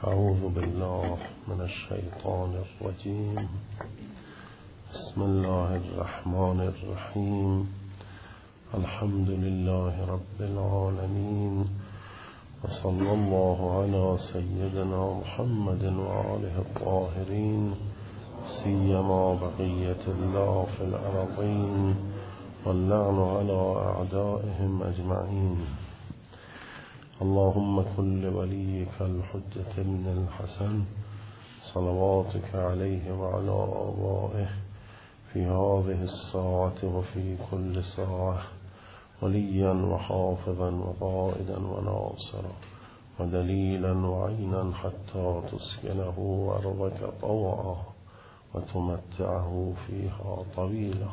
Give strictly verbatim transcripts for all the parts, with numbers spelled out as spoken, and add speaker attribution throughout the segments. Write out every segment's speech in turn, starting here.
Speaker 1: أعوذ بالله من الشيطان الرجيم. بسم الله الرحمن الرحيم. الحمد لله رب العالمين، وصلى الله على سيدنا محمد وآله الطاهرين، سيما بقية الله في الأرضين، واللعن على أعدائهم أجمعين. اللهم كن لوليك الحجة بن الحسن صلواتك عليه وعلى آبائه في هذه الساعة وفي كل ساعة وليا وحافظا وقائدا وناصرا ودليلا وعينا حتى تسكنه أرضك طوعا وتمتعه فيها طويلا.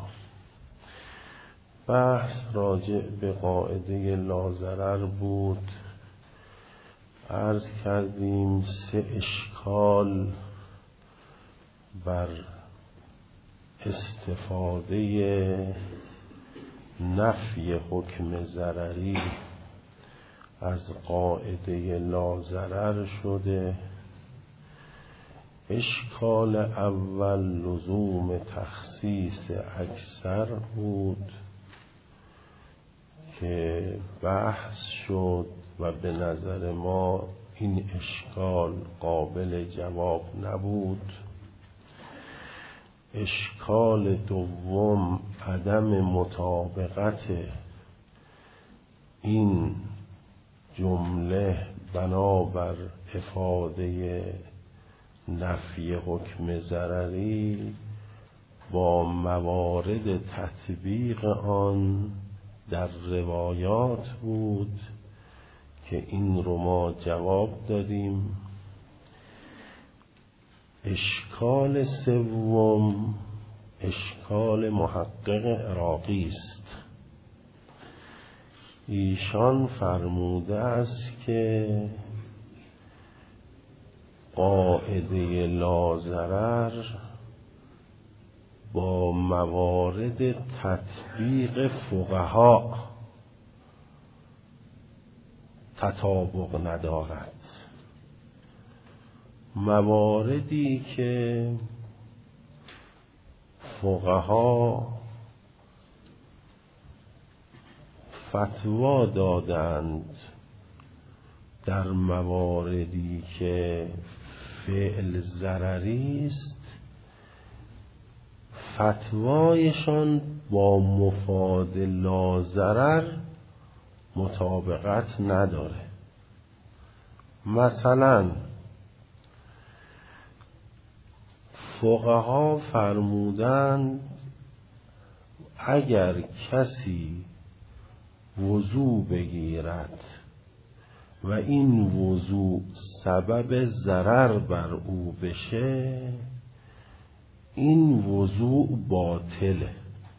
Speaker 1: بحث راجع به قاعده لاضرر بود. عرض کردیم سه اشکال بر استفاده نفی حکم ضرری از قاعده لاضرر شده. اشکال اول لزوم تخصیص اکثر بود که بحث شد و به نظر ما این اشکال قابل جواب نبود. اشکال دوم عدم مطابقت این جمله بنابر افاده نفی حکم ضرری با موارد تطبیق آن در روایات بود که این رو ما جواب دادیم. اشکال سوم اشکال محقق عراقی است. ایشان فرموده است که قاعده لاضرر با موارد تطبیق فقها تطابق ندارد. مواردی که فقها فتوا دادند در مواردی که فعل ضرری است، فتوایشان با مفاد لاضرر مطابقت نداره. مثلا فقها فرمودند اگر کسی وضو بگیرد و این وضو سبب ضرر بر او بشه، این وضو باطله.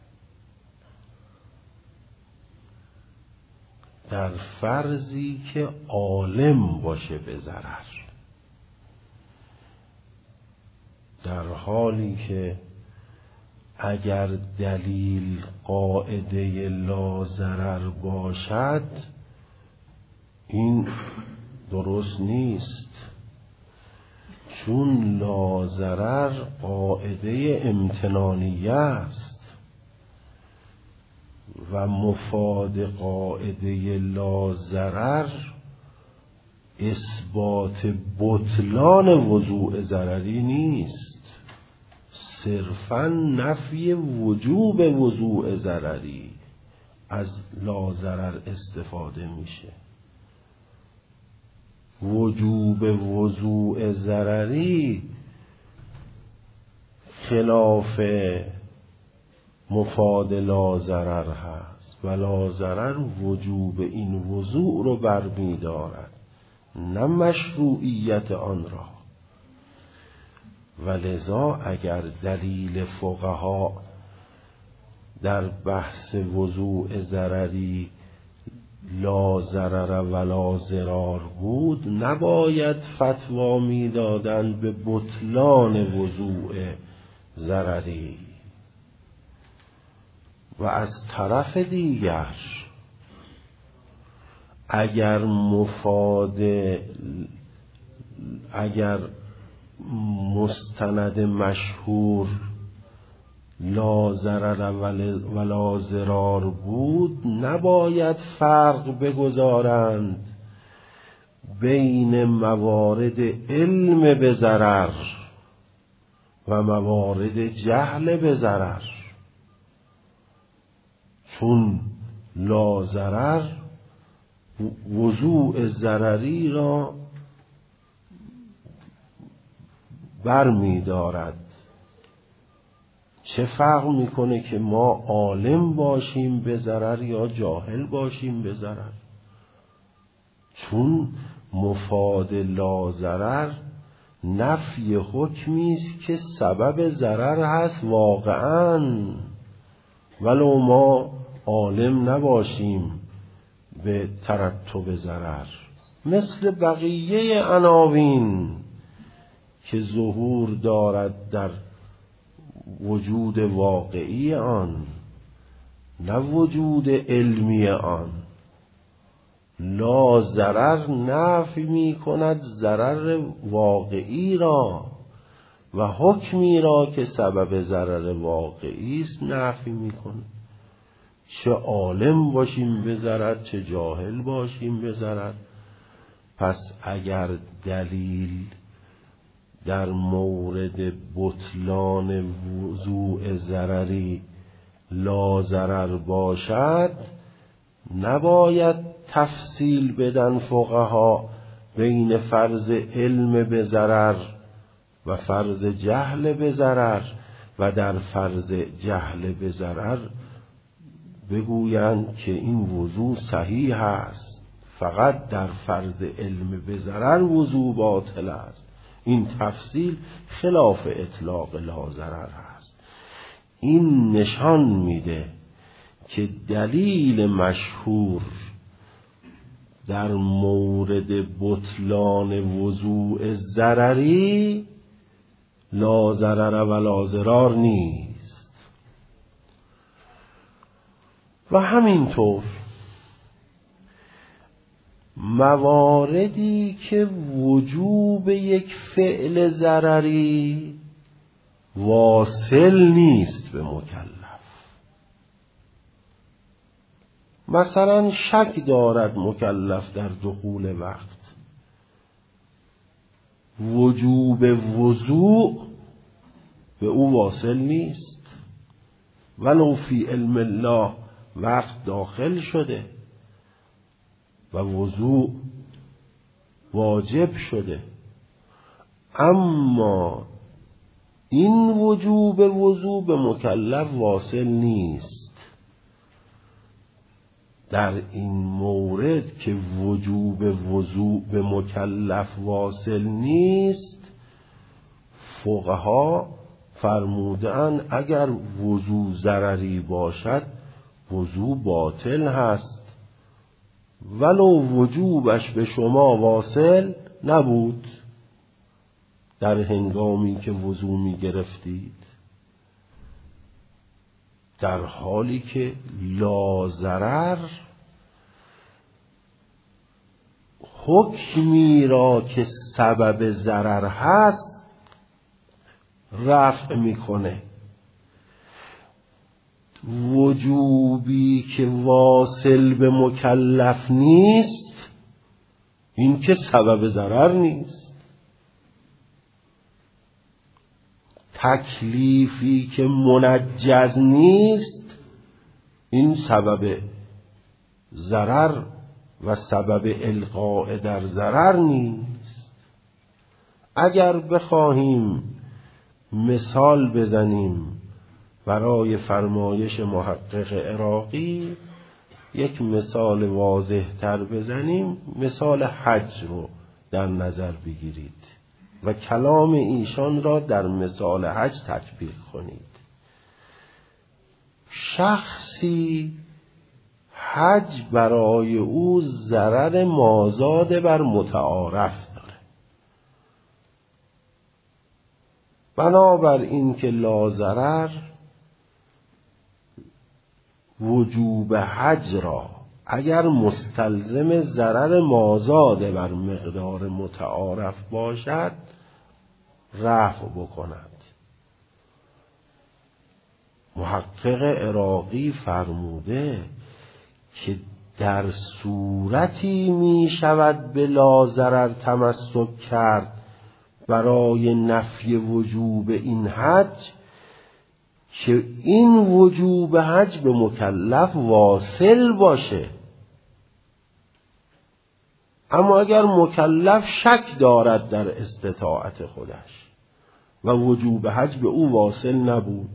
Speaker 1: در فرضی که عالم باشه به ضرر، در حالی که اگر دلیل قاعده لاضرر باشد این درست نیست، چون لاضرر قاعده امتنانیه است و مفاد قاعده لاضرر اثبات بطلان وضوء ضرری نیست، صرفاً نفی وجوب وضوء ضرری از لاضرر استفاده میشه. وجوب وضوء ضرری خلاف مفاد لاضرر هست و لاضرر وجوب این وضوء رو برمی‌دارد نه مشروعیت آن را. ولذا اگر دلیل فقها در بحث وضوء ضرری لا ضرر ولا ضرار بود، نباید فتوا میدادند به بطلان وضوء ضرری. و از طرف دیگر اگر مفاد اگر مستند مشهور لا ضرر ولا ضرار بود، نباید فرق بگذارند بین موارد علم به ضرر و موارد جهل به ضرر، چون لا ضرر وضوع ضرری را بر می دارد. چه فرق میکنه که ما عالم باشیم به ضرر یا جاهل باشیم به ضرر؟ چون مفاد لا ضرر نفی حکمی است که سبب ضرر هست واقعاً، ولو ما عالم نباشیم به ترتب ضرر، مثل بقیه عناوین که ظهور دارد در وجود واقعی آن، نه وجود علمی آن. لا ضرر نفی می کند ضرر واقعی را و حکمی را که سبب ضرر واقعی است نفی می کند. چه عالم باشیم به ضرر، چه جاهل باشیم به ضرر. پس اگر دلیل در مورد بطلان وضوع ضرری لا ضرر باشد، نباید تفصیل بدن فقها بین فرض علم به ضرر و فرض جهل به ضرر، و در فرض جهل به ضرر بگویند که این وضوع صحیح است، فقط در فرض علم به ضرر وضوع باطل است. این تفصیل خلاف اطلاق لا ضرر است. این نشان میده که دلیل مشهور در مورد بطلان وضوع ضرری لا ضرر ولا ضرار نیست. و همینطور مواردی که وجوب یک فعل ضرری واصل نیست به مکلف، مثلا شک دارد مکلف در دخول وقت، وجوب وضوع به او واصل نیست، ولو فی علم الله وقت داخل شده و وضوع واجب شده، اما این وجوب وضوع به مکلف واصل نیست. در این مورد که وجوب وضوع به مکلف واصل نیست، فقها فرمودن اگر وضوع ضرری باشد وضوع باطل هست، ولو وجوبش به شما واصل نبود در هنگامی که وضوع می گرفتید، در حالی که لا ضرر حکمی را که سبب ضرر هست رفع میکنه. وجوبی که واصل به مکلف نیست، این که سبب ضرر نیست. تکلیفی که منجز نیست، این سبب ضرر و سبب القاء در ضرر نیست. اگر بخواهیم مثال بزنیم برای فرمایش محقق عراقی، یک مثال واضح تر بزنیم، مثال حج رو در نظر بگیرید و کلام ایشان را در مثال حج تطبیق کنید. شخصی حج برای او ضرر مازاد بر متعارف داره، بنابر این که لا ضرر وجوب حج را اگر مستلزم ضرر مازاد بر مقدار متعارف باشد رفع بکند. محقق عراقی فرموده که در صورتی می شود به لا ضرر تمسک کرد برای نفی وجوب این حج که این وجوب حج به مکلف واصل باشه. اما اگر مکلف شک دارد در استطاعت خودش و وجوب حج به او واصل نبود،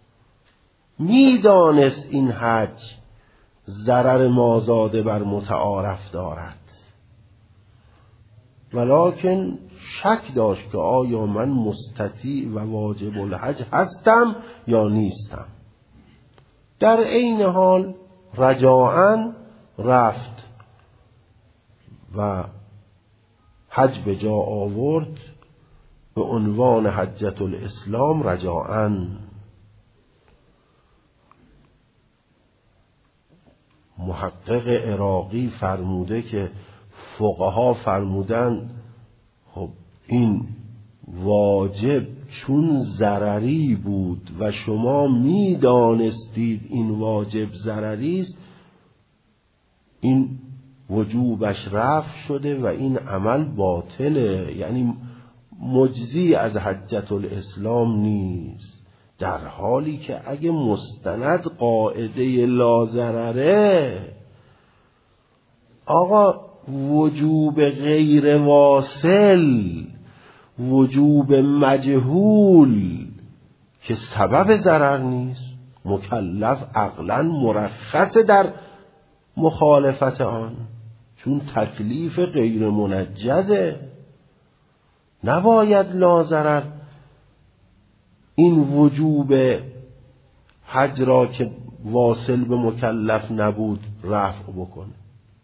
Speaker 1: میدانست این حج ضرر مازاده بر متعارف دارد ولکن شک داشت که آیا من مستطیع و واجب الحج هستم یا نیستم، در عین حال رجاءً رفت و حج به جا آورد به عنوان حجة الاسلام رجاءً. محقق عراقی فرموده که فقها فرمودن خب این واجب چون ضرری بود و شما می دانستید این واجب ضرری است، این وجوبش رفع شده و این عمل باطله، یعنی مجزی از حجة الاسلام نیست. در حالی که اگه مستند قاعده لا ضرره، آقا وجوب غیر واصل، وجوب مجهول که سبب ضرر نیست، مکلف عقلاً مرخص در مخالفت آن، چون تکلیف غیر منجزه، نباید لا ضرر این وجوب حج را که واصل به مکلف نبود رفع بکنه.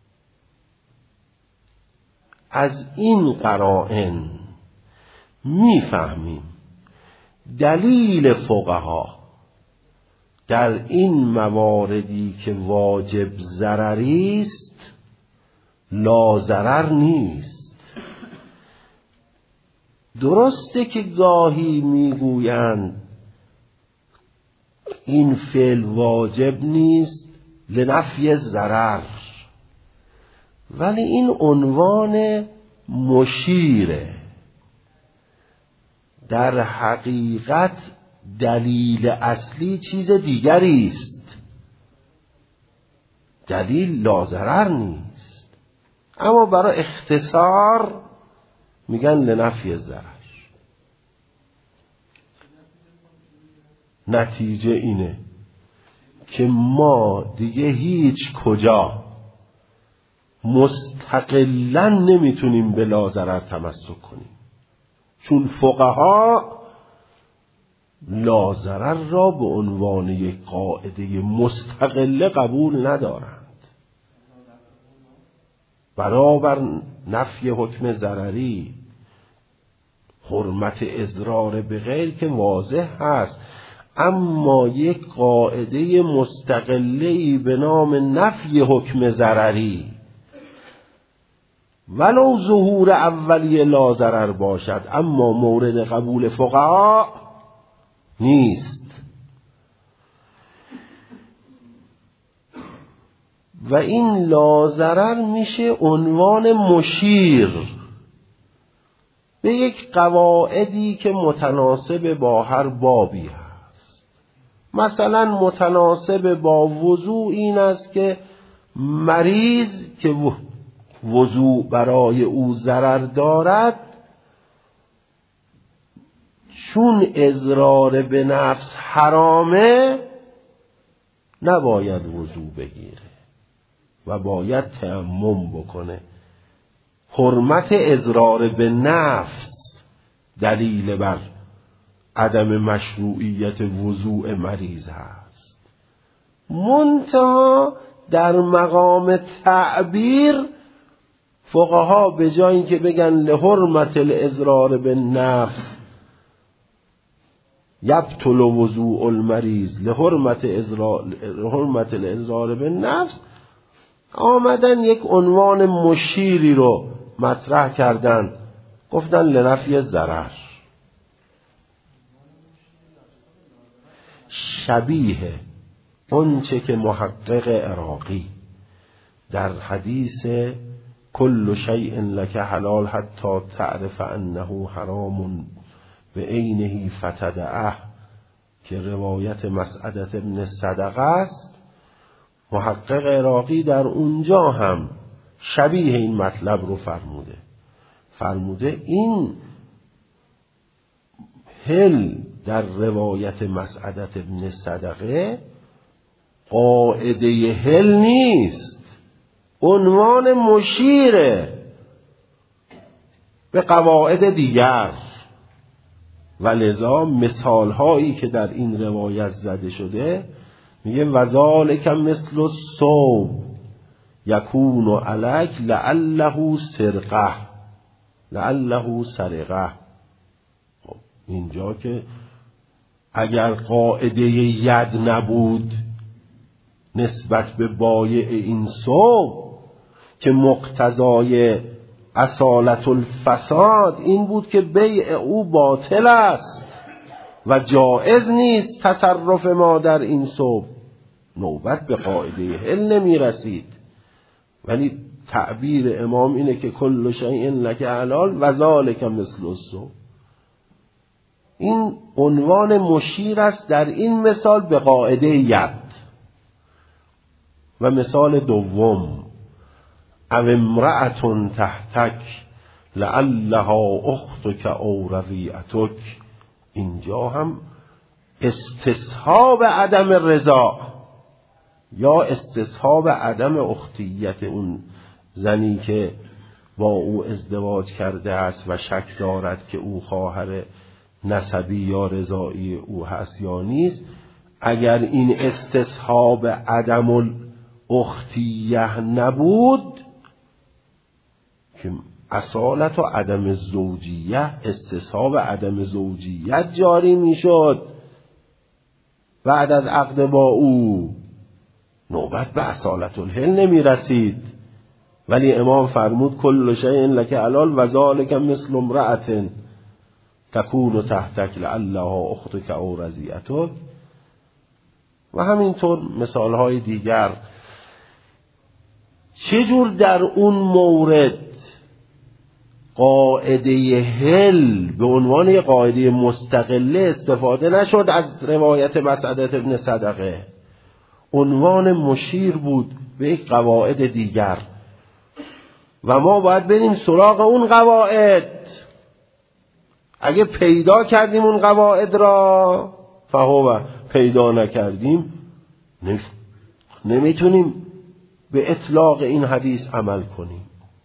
Speaker 1: از این قرائن میفهمیم دلیل فقها در این مواردی که واجب ضرری است لا ضرر نیست. درسته که گاهی میگویند این فعل واجب نیست لنفی ضرر، ولی این عنوان مشیره، در حقیقت دلیل اصلی چیز دیگری است، دلیل لا ضرر نیست، اما برای اختصار میگن لنفی ضرر. نتیجه اینه که ما دیگه هیچ کجا مستقلاً نمیتونیم به لا ضرر تمسک کنیم، چون فقها لا ضرر را به عنوان یک قاعده مستقله قبول ندارند. برابر نفی حکم ضرری حرمت اضرار به غیر که واضح هست، اما یک قاعده مستقله‌ای به نام نفی حکم ضرری ولو ظهور اولیه لا ضرر باشد اما مورد قبول فقها نیست. و این لا ضرر میشه عنوان مشیر به یک قواعدی که متناسب با هر بابی هست. مثلا متناسب با وضوء این است که مریض که وضوء برای او ضرر دارد، چون اضرار به نفس حرامه نباید وضوء بگیره و باید تیمم بکنه. حرمت اضرار به نفس دلیل بر عدم مشروعیت وضوء مریض هست. منتها در مقام تعبیر فقها به جای اینکه بگن لحرمت الاضرار به نفس یبطل وضوء المریض لحرمت اضرار لحرمت الاضرار به نفس، آمدن یک عنوان مشیری رو مطرح کردن، گفتن لنفی ضرر. شبیه اون چه که محقق عراقی در حدیث کل شیء لک حلال حتی تعرف انه حرام به عینه فتدعه که روایت مسعدة ابن صدقه است، محقق عراقی در اونجا هم شبیه این مطلب رو فرموده. فرموده این هل در روایت مسعدة ابن صدقه قاعده هل نیست، عنوان مشیره به قواعد دیگر، و لذا مثال هایی که در این روایت زده شده میگه وذالک مثل الصوم یکون علیک لعله سرقه لعله سرقه. اینجا که اگر قاعده ید نبود نسبت به بایع این صوم که مقتضای اصالت الفساد این بود که بیع او باطل است و جائز نیست تصرف ما در این صوم، نوبت به قاعده حل نمی رسید. ولی تعبیر امام اینه که کل شیء لک حلال و ذالک مثل الصوم. این عنوان مشیر است در این مثال به قاعده ید. و مثال دوم او امرأة تحتک لعلها اختک او رضیعتک، اینجا هم استصحاب عدم رضا یا استصحاب عدم اختیت اون زنی که با او ازدواج کرده است و شک دارد که او خواهر نسبی یا رضایی او هست یا نیست. اگر این استصحاب عدم الاختیه نبود که اصالت و عدم زوجیه، استصحاب عدم زوجیت جاری میشد بعد از عقد با او، نوبت به اصالت الحل نمی رسید. ولی امام فرمود کل شیء لک حلال و ذالک مثل امرأة تکون تحتک لعلها اختک او رضیعتک. و همینطور مثال های دیگر. چجور در اون مورد قاعده حل به عنوان قاعده مستقله استفاده نشد از روایت مسعدة ابن صدقه، عنوان مشیر بود به یک قواعد دیگر و ما باید بریم سراغ اون قواعد. اگه پیدا کردیم اون قواعد را فهو، پیدا نکردیم نمیتونیم به اطلاق این حدیث عمل کنیم.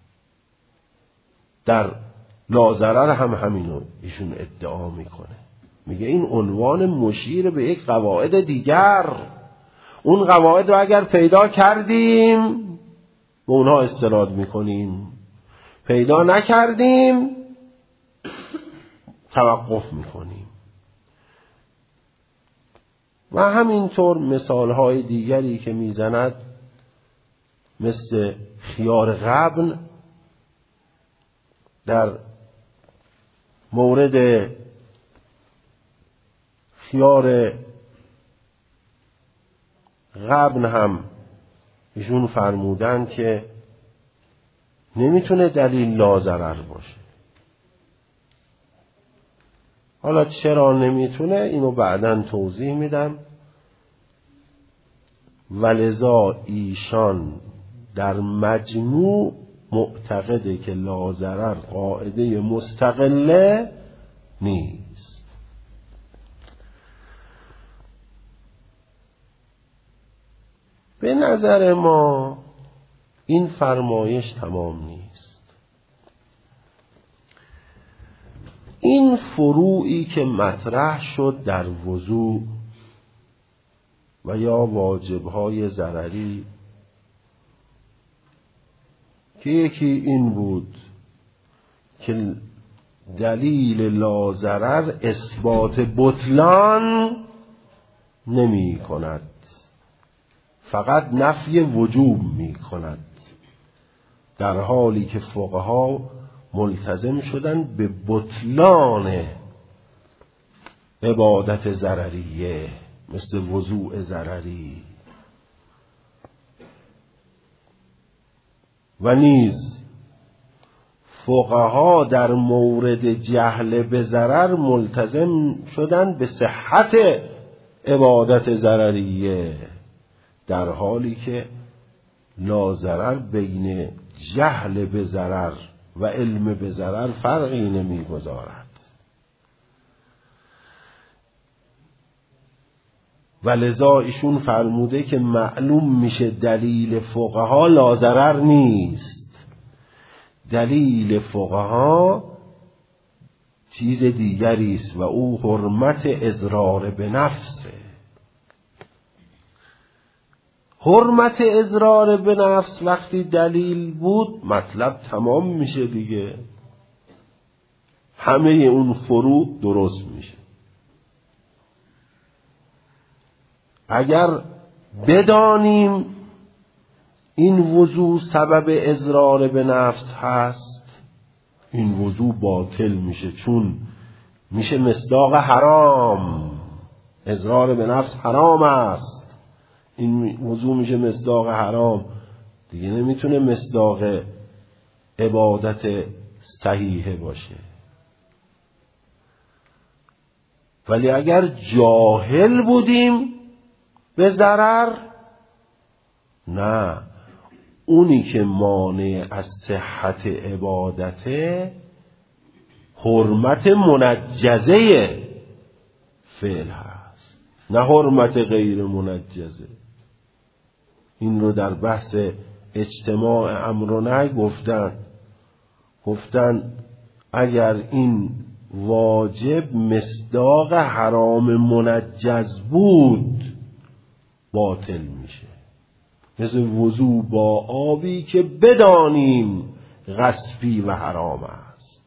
Speaker 1: در لا ضرر هم همینو ایشون ادعا میکنه، میگه این عنوان مشیر به یک قواعد دیگر، اون قواعد رو اگر پیدا کردیم به اونها استناد میکنیم، پیدا نکردیم توقف میکنیم. و همینطور مثالهای دیگری که میزند مثل خیار غبن در مورد خیار غبن هم ایشون فرمودن که نمیتونه دلیل لا ضرر باشه. حالا چرا نمیتونه اینو بعداً توضیح میدم. ولذا ایشان در مجموع معتقده که لا ضرر قاعده مستقله نیست. به نظر ما این فرمایش تمام نیست. این فروعی که مطرح شد در وضوء و یا واجبهای ضرری که یکی این بود که دلیل لا ضرر اثبات بطلان نمی کند، فقط نفی وجوب می کند، در حالی که فقها ملتزم شدن به بطلان عبادت ضرریه مثل وضوء ضرری. و نیز فقها در مورد جهل به ضرر ملتزم شدن به صحت عبادت ضرریه، در حالی که لا ضرر بین جهل به ضرر و علم به ضرر فرقی نمیگذارد. و لذا ایشون فرموده که معلوم میشه دلیل فقها لا ضرر نیست، دلیل فقها چیز دیگری است و او حرمت اضرار به نفسه. حرمت اضرار به نفس وقتی دلیل بود مطلب تمام میشه دیگه، همه اون فروع درست میشه. اگر بدانیم این وضوع سبب اضرار به نفس هست، این وضوع باطل میشه، چون میشه مصداق حرام. اضرار به نفس حرام است، این وضوع میشه مصداق حرام، دیگه نمیتونه مصداق عبادت صحیحه باشه. ولی اگر جاهل بودیم به ضرر، نه، اونی که مانع از صحت عبادته حرمت منجزه فعل هست، نه حرمت غیر منجزه. این رو در بحث اجتماع امر و نهی گفتن گفتن اگر این واجب مصداق حرام منجز بود باطل میشه، مثل وضوع با آبی که بدانیم غصبی و حرام است.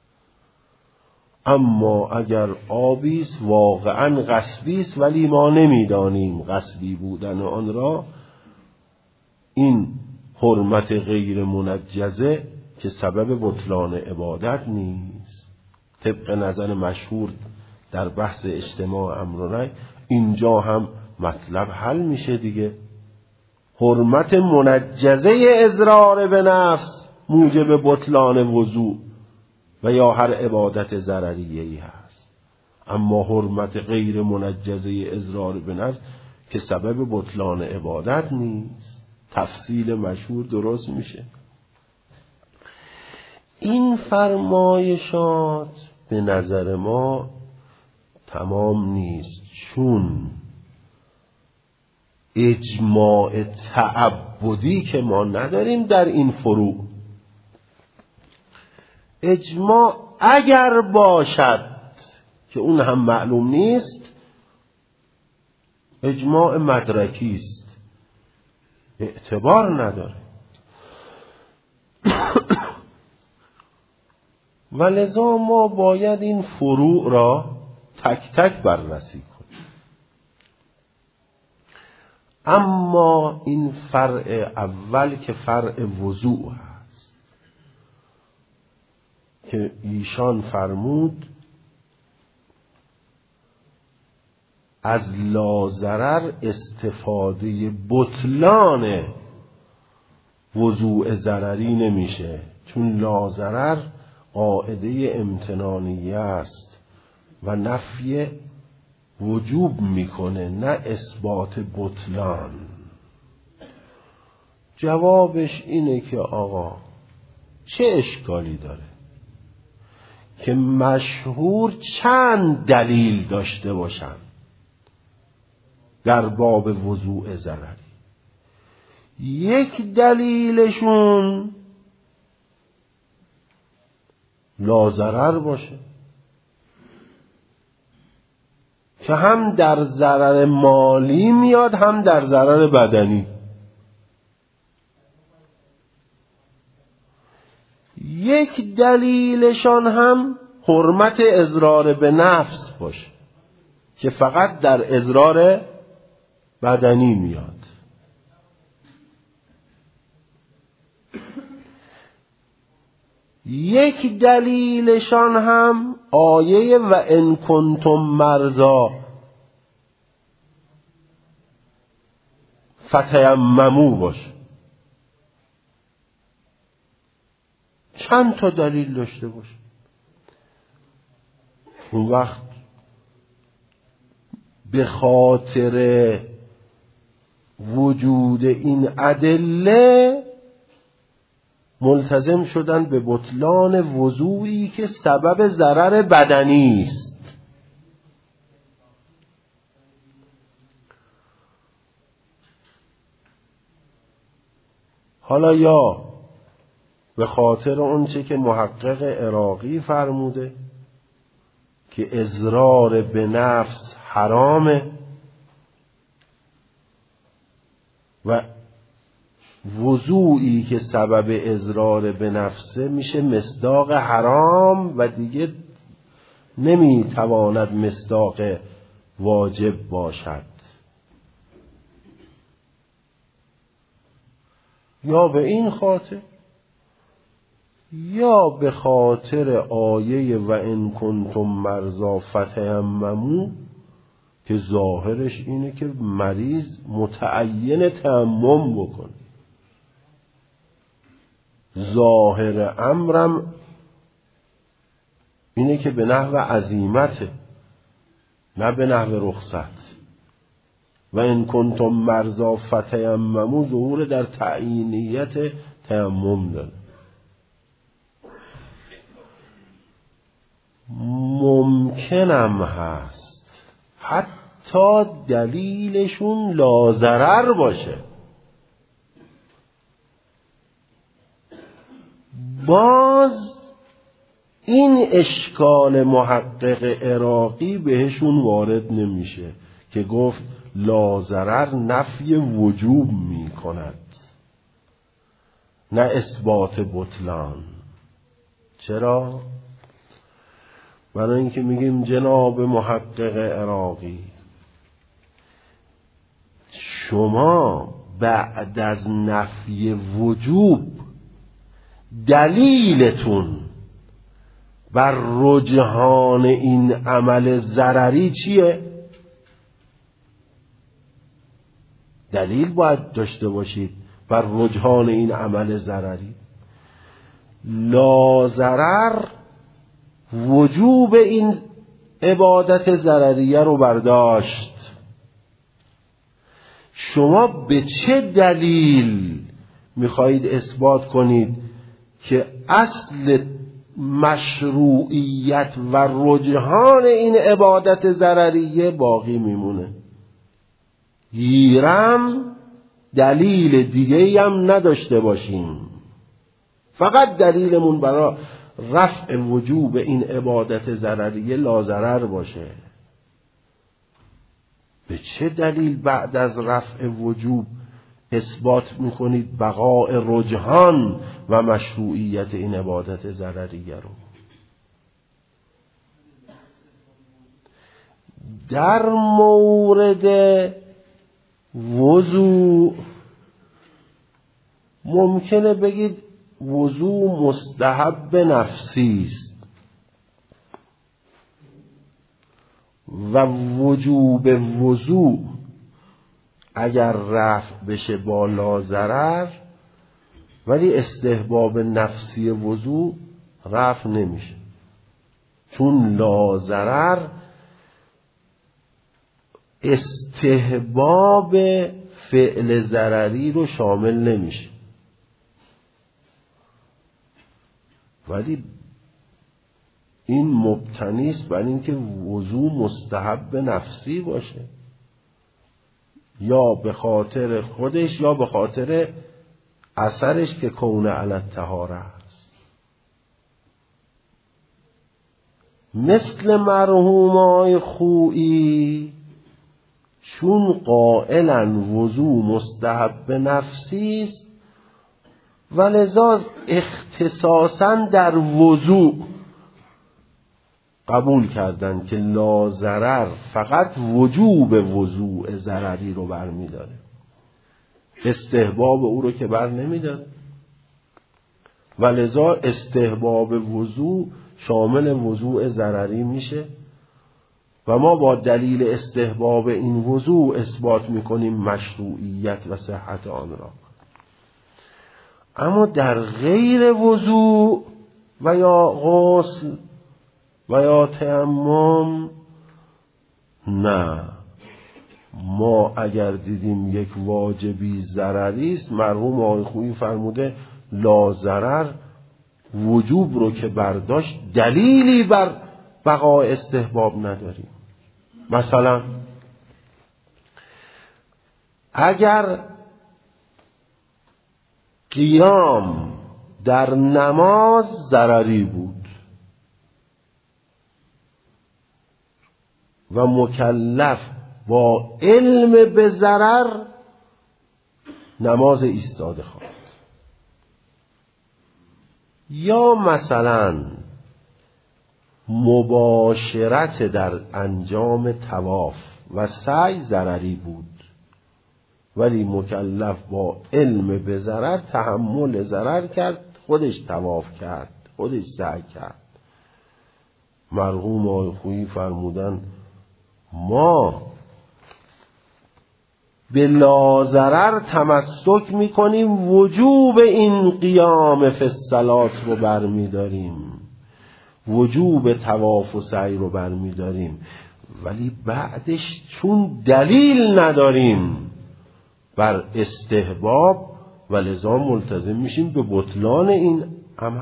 Speaker 1: اما اگر آبی است واقعا غصبی است ولی ما نمیدانیم غصبی بودن آن را، این حرمت غیر منجزه که سبب بطلان عبادت نیست. طبق نظر مشهور در بحث اجتماع امر و نهی اینجا هم مطلب حل میشه دیگه. حرمت منجزه اضرار به نفس موجب بطلان وضوع و یا هر عبادت ضرریه‌ای هست، اما حرمت غیر منجزه اضرار به نفس که سبب بطلان عبادت نیست. تفصیل مشهور درست میشه. این فرمایشات به نظر ما تمام نیست، چون اجماع تعبدی که ما نداریم در این فروع. اجماع اگر باشد که اون هم معلوم نیست، اجماع مدرکی است، اعتبار نداره. و لذا ما باید این فروع را تک تک بررسی کنیم. اما این فرع اول که فرع وضوع هست که ایشان فرمود از لاضرر استفاده بطلان وضوع ضرری نمیشه، چون لاضرر قاعده امتنانیه است و نفی وجوب میکنه نه اثبات بطلان. جوابش اینه که آقا چه اشکالی داره که مشهور چند دلیل داشته باشن در باب وضوع ضرری. یک دلیلشون لاضرر باشه که هم در ضرر مالی میاد هم در ضرر بدنی. یک دلیلشان هم حرمت اضرار به نفس باشه که فقط در اضرار بدنی میاد. یک دلیلشان هم آیه و ان کنتم مرضا فتیمموا باشه. چند تا دلیل داشته باشه. اون وقت به خاطر وجود این ادله ملتزم شدن به بطلان وضوئی که سبب ضرر بدنی است. حالا یا به خاطر اون چه که محقق عراقی فرموده که اضرار به نفس حرامه و وضوعی که سبب اضرار به نفسه میشه مصداق حرام و دیگه نمیتواند مصداق واجب باشد، یا به این خاطر یا به خاطر آیه و ان کنتم مرضا فتیمموا که ظاهرش اینه که مریض متعین تیمم بکنه. ظاهر امرم اینه که به نحو عزیمته نه به نحو رخصت. و ان کنتم مرضا فتیمموا ظهور در تعیینیت تیمم داره. ممکنم هست حتی دلیلشون لازرر باشه. باز این اشکال محقق عراقی بهشون وارد نمیشه که گفت لازرر نفی وجوب می کند نه اثبات بطلان. چرا؟ برای اینکه میگیم جناب محقق عراقی شما بعد از نفی وجوب دلیلتون بر رجحان این عمل ضرری چیه؟ دلیل باید داشته باشید بر رجحان این عمل ضرری. لا ضرر وجوب این عبادت ضرریه رو برداشت. شما به چه دلیل میخواهید اثبات کنید که اصل مشروعیت و رجحان این عبادت ضرریه باقی میمونه؟ گیرم دلیل دیگه هم نداشته باشیم، فقط دلیلمون برای رفع وجوب این عبادت ضرریه لازرر باشه. به چه دلیل بعد از رفع وجوب اثبات میکنید بقاء رجحان و مشروعیت این عبادت ضرریه رو؟ در مورد وضو ممکنه بگید وضو مستحب نفسی است و وجوب وضو اگر رفع بشه با لازرر، ولی استحباب نفسی وضو رفع نمیشه، چون لازرر استحباب فعل ضرری رو شامل نمیشه. ولی این مبتنی است بر اینکه وضو مستحب نفسی باشه، یا به خاطر خودش یا به خاطر اثرش که کون علی الطهاره است. مثل مرحومای خویی چون قائلا وضو مستحب نفسی است و لذا اختصاصا در وضو قبول کردن که لا ضرر فقط وجوب وضوء ضرری رو برمی داره، استحباب او رو که بر نمی داره. و لذا استحباب وضوء شامل وضوء ضرری میشه و ما با دلیل استحباب این وضوء اثبات میکنیم مشروعیت و صحت آن را. اما در غیر وضوء و یا غسل و یا تیمم نه، ما اگر دیدیم یک واجبی ضرری است، مرحوم آقای خویی فرموده لا ضرر وجوب رو که برداشت دلیلی بر بقای استحباب نداریم. مثلا اگر قیام در نماز ضرری بود و مکلف با علم به ضرر نماز ایستاده خواند، یا مثلا مباشرت در انجام طواف و سعی ضرری بود ولی مکلف با علم به ضرر تحمل ضرر کرد، خودش طواف کرد، خودش سعی کرد. مرحوم آقای خویی فرمودن ما به لاضرر تمسک میکنیم، وجوب این قیام فی الصلاة رو برمیداریم، وجوب طواف و سعی رو برمیداریم، ولی بعدش چون دلیل نداریم بر استحباب و لذا ملتزم میشیم به بطلان این عمل.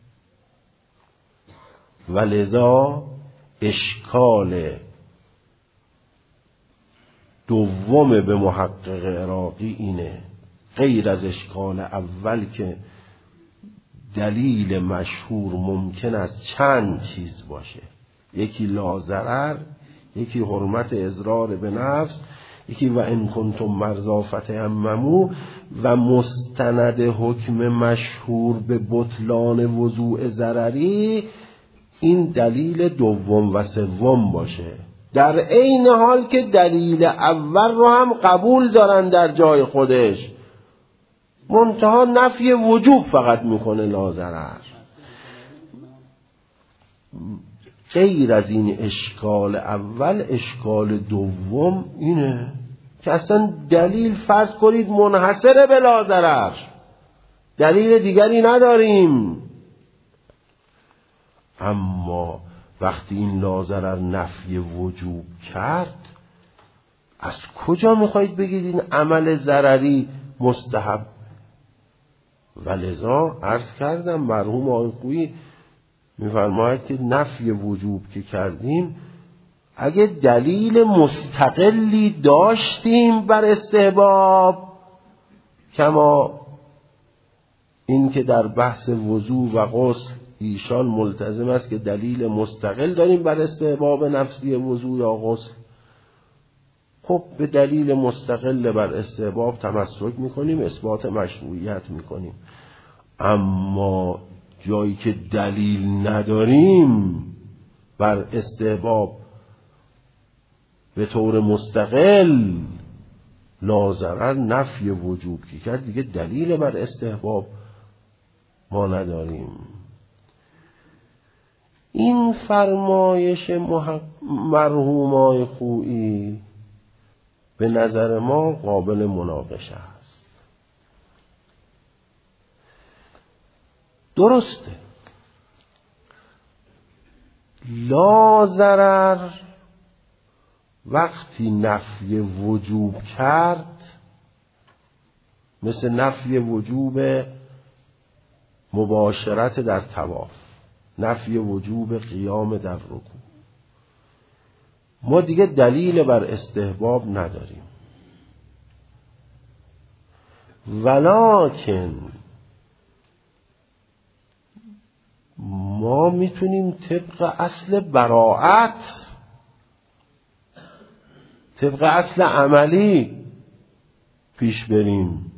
Speaker 1: و لذا اشکال دوم به محقق عراقی اینه، غیر از اشکال اول که دلیل مشهور ممکن است چند چیز باشه، یکی لاضرر، یکی حرمت اضرار به نفس، یکی و ان کنتم مرضی فتیمموا، و مستند حکم مشهور به بطلان وضوء ضرری این دلیل دوم و سوم باشه، در عین حال که دلیل اول رو هم قبول دارن در جای خودش، منتها نفی وجوب فقط میکنه لاضرر. غیر از این اشکال اول، اشکال دوم اینه که اصلا دلیل فرض کنید منحصر به لاضرر، دلیل دیگری نداریم، اما وقتی این لاضرر نفی وجوب کرد، از کجا میخواید بگید این عمل ضرری مستحب؟ ولذا عرض کردم مرحوم آقای خویی میفرماید که نفی وجوب که کردیم، اگه دلیل مستقلی داشتیم بر استحباب، کما این که در بحث وضوء و غسل ایشان ملتزم است که دلیل مستقل داریم بر استحباب نفسی وضوء یا غسل، خب به دلیل مستقل بر استحباب تمسک میکنیم، اثبات مشروعیت میکنیم. اما جایی که دلیل نداریم بر استحباب به طور مستقل، لاضرر نفی وجوب که کرد، دیگه دلیل بر استحباب ما نداریم. این فرمایش مرحومای خویی به نظر ما قابل مناقشه است. درسته لاضرر وقتی نفی وجوب کرد، مثل نفی وجوب مباشرت در طواف، نفی وجوب قیام در رکوع، ما دیگه دلیل بر استحباب نداریم. ولکن ما میتونیم طبق اصل براءت، طبق اصل عملی پیش بریم،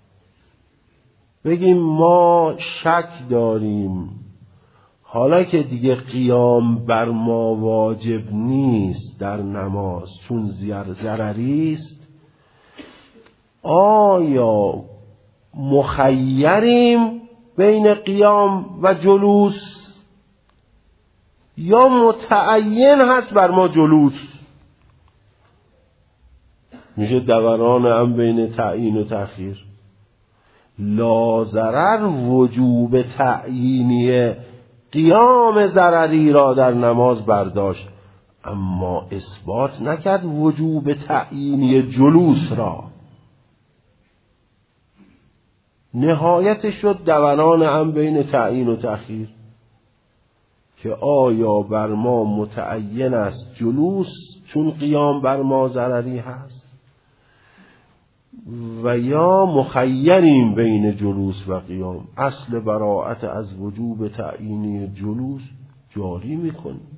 Speaker 1: بگیم ما شک داریم، حالا که دیگه قیام بر ما واجب نیست در نماز چون ضرری است، آیا مخیریم بین قیام و جلوس یا متعین هست بر ما جلوس؟ میشه دوران هم بین تعیین و تأخیر. لا ضرر وجوب تعیینی قیام ضرری را در نماز برداشت، اما اثبات نکرد وجوب تعیینی جلوس را. نهایت شد دوران هم بین تعیین و تأخیر که آیا بر ما متعین است جلوس چون قیام بر ما ضرری هست و یا مخیریم بین جلوس و قیام. اصل براءت از وجوب تعیینی جلوس جاری میکنیم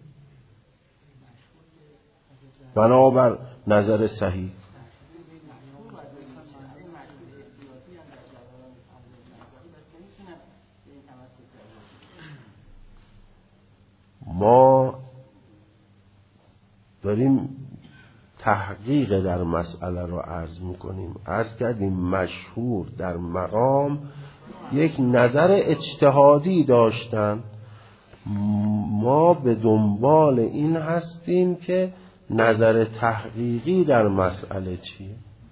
Speaker 1: بنابر نظر صحیح. ما داریم تحقیق در مسئله را عرض میکنیم. عرض کردیم مشهور در مقام یک نظر اجتهادی داشتن، ما به دنبال این هستیم که نظر تحقیقی در مسئله چیه.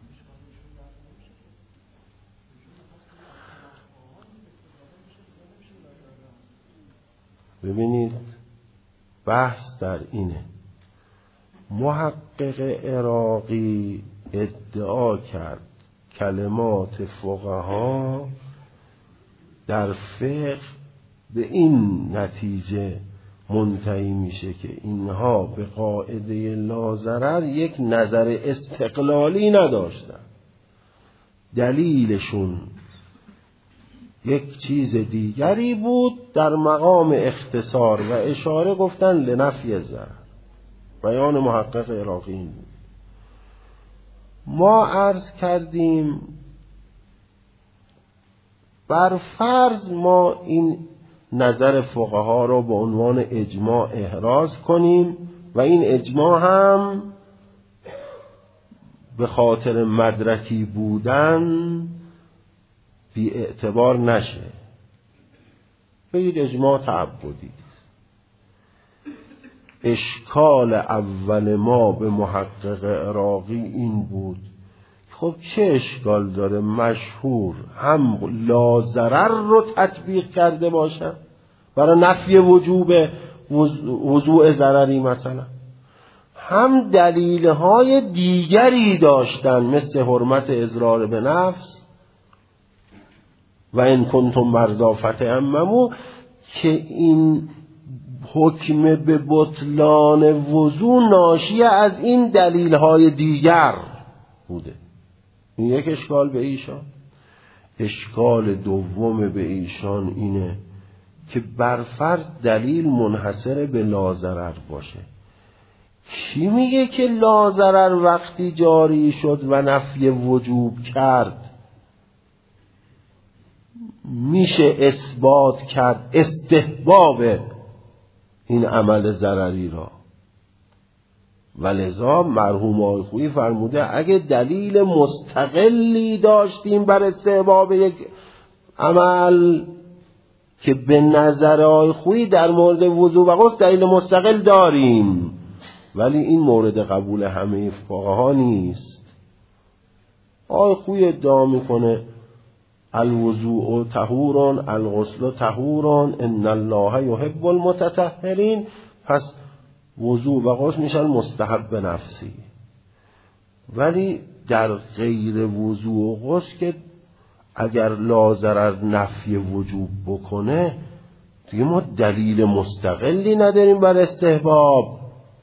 Speaker 1: ببینید بحث در اینه. محقق عراقی ادعا کرد کلمات فقها در فقه به این نتیجه منتهی میشه که اینها به قاعده لا ضرر یک نظر استقلالی نداشتن، دلیلشون یک چیز دیگری بود، در مقام اختصار و اشاره گفتن لنفی ضرر. بیان محقق عراقی این بود. ما عرض کردیم بر فرض ما این نظر فقها را به عنوان اجماع احراز کنیم و این اجماع هم به خاطر مدرکی بودن بی اعتبار نشه، بگید اجماع تعبدی. اشکال اول ما به محقق عراقی این بود خب چه اشکال داره مشهور هم لا ضرر رو تطبیق کرده باشه برای نفی وجوب وضوع ضرری مثلا، هم دلیل‌های دیگری داشتن مثل حرمت اضرار به نفس و ان کنتم مرضی فتیمموا که این حکم به بطلان وضو ناشی از این دلیل‌های دیگر بوده. این یک اشکال به ایشان. اشکال دوم به ایشان اینه که برفرض دلیل منحصر به لا ضرر باشه. کی میگه که لا ضرر وقتی جاری شد و نفی وجوب کرد میشه اثبات کرد استحباب این عمل ضرری را؟ ولذا مرحوم آقای خویی فرموده اگه دلیل مستقلی داشتیم بر استحباب یک عمل که به نظر آقای خویی در مورد وضو و غسل دلیل مستقل داریم، ولی این مورد قبول همه فقها نیست. آقای خویی ادعا میکنه الوضوء طهور الغسل طهور ان الله یحب المتطهرین، پس وضوء و غسل میشن مستحب نفسی. ولی در غیر وضوء و غسل که اگر لا ضرر نفی وجوب بکنه دیگه ما دلیل مستقلی نداریم بر استحباب.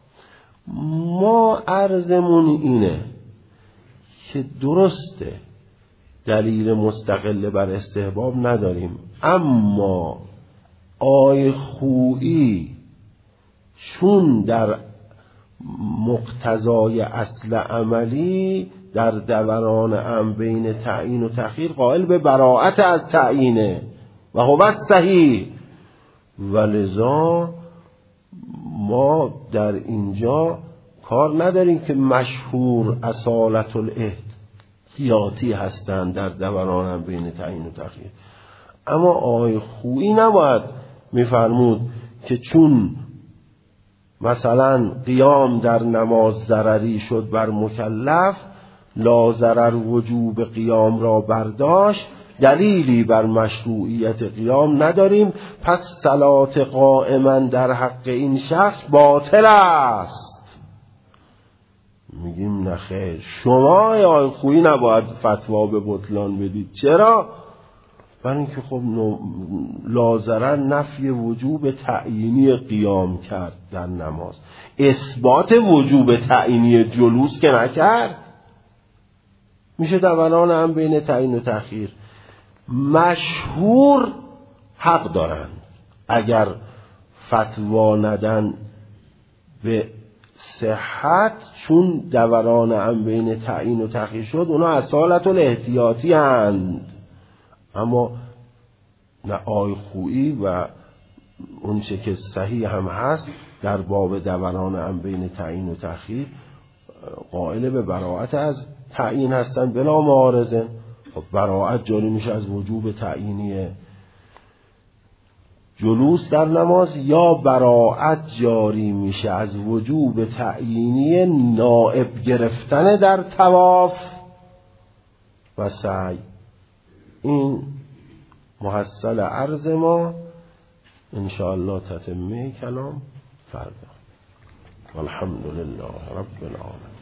Speaker 1: ما عرضمون اینه که درسته دلیل مستقل بر استحباب نداریم، اما آی خویی چون در مقتضای اصل عملی در دوران ام بین تعیین و تأخیر قائل به براءت از تعیینه و هو صحیح، ولذا ما در اینجا کار نداریم که مشهور اصالت الاحتیاطی هستند در دوران ام بین تعیین و تأخیر، اما آقای خویی نباید میفرمود که چون مثلا قیام در نماز ضرری شد بر مکلف، لا ضرر وجوب قیام را برداشت، دلیلی بر مشروعیت قیام نداریم، پس صلات قائما در حق این شخص باطل است. میگیم نخیر، شما یا آقای خویی نباید فتوا به بطلان بدید. چرا؟ برای اینکه خب لا ضرر نفی وجوب تعیینی قیام کرد در نماز، اثبات وجوب تعیینی جلوس که نکرد. میشه دوران هم بین تعیین و تأخیر. مشهور حق دارند اگر فتوا ندن به صحت، چون دوران هم بین تعیین و تأخیر شد، اونا اصالت الاحتیاطی هند. اما نه آقای خویی و اون چه که صحیح هم هست در باب دوران هم بین تعیین و تأخیر قائل به براءت از تعیین هستن بلا معارضه. خب براءت جاری میشه از وجوب تعیینی جلوس در نماز، یا براءت جاری میشه از وجوب تعیینی نائب گرفتن در طواف و سعی. این محصل عرض ما، انشاءالله تتمه کلام فردا. والحمد لله رب العالمین.